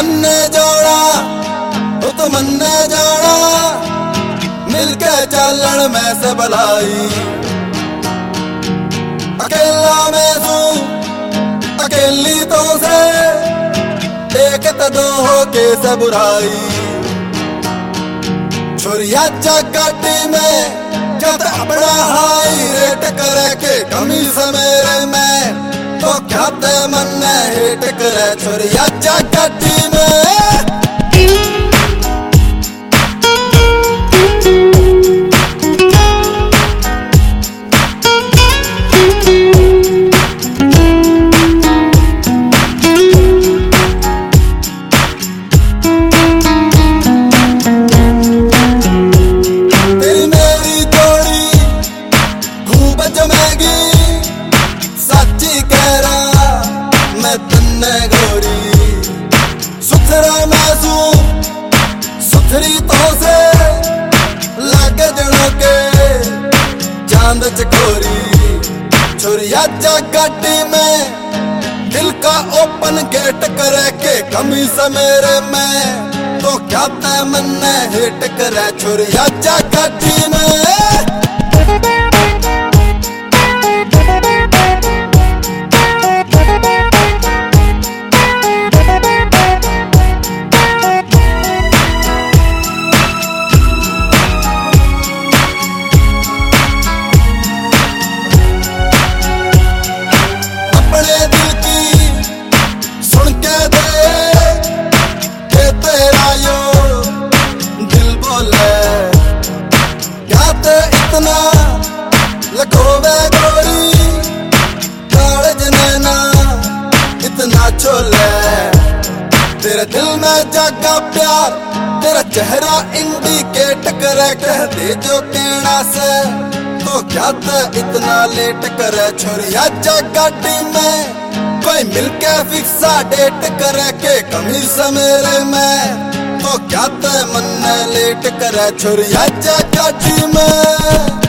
मन्ने जाना तो मन्ने जाना, मिलके चलन में से भलाई। अकेला मैं तू अकेली तो से, एक तो दो हो के से बुराई। छोरिया जगटी में जब अपना हाई रेट करे के कमी से मेरे में, तो क्या ते मन हेट करे छोरिया जगटी में। सच्ची कह रहा मैं तन्ने गोरी, सुथरा मैसू सुथरी तो से लागे जड़ों के चांद चकोरी। छोरिया जगटी में दिल का ओपन गेट करे के कमी से मेरे में, तो क्या ते मन हिट करे छोरिया जगटी में। इतना लखोवे गोरी कागज नैना इतना छोले, तेरे दिल में जागा प्यार, तेरा चेहरा इंडिकेट करे कह दे जो कहना से, तो क्या ते इतना लेट करे छोरिया जगटी में। कोई मिलके फिक्सा डेट करे के कमी से मेरे में, तो क्या ते मन लेट करे छोरिया जगटी में।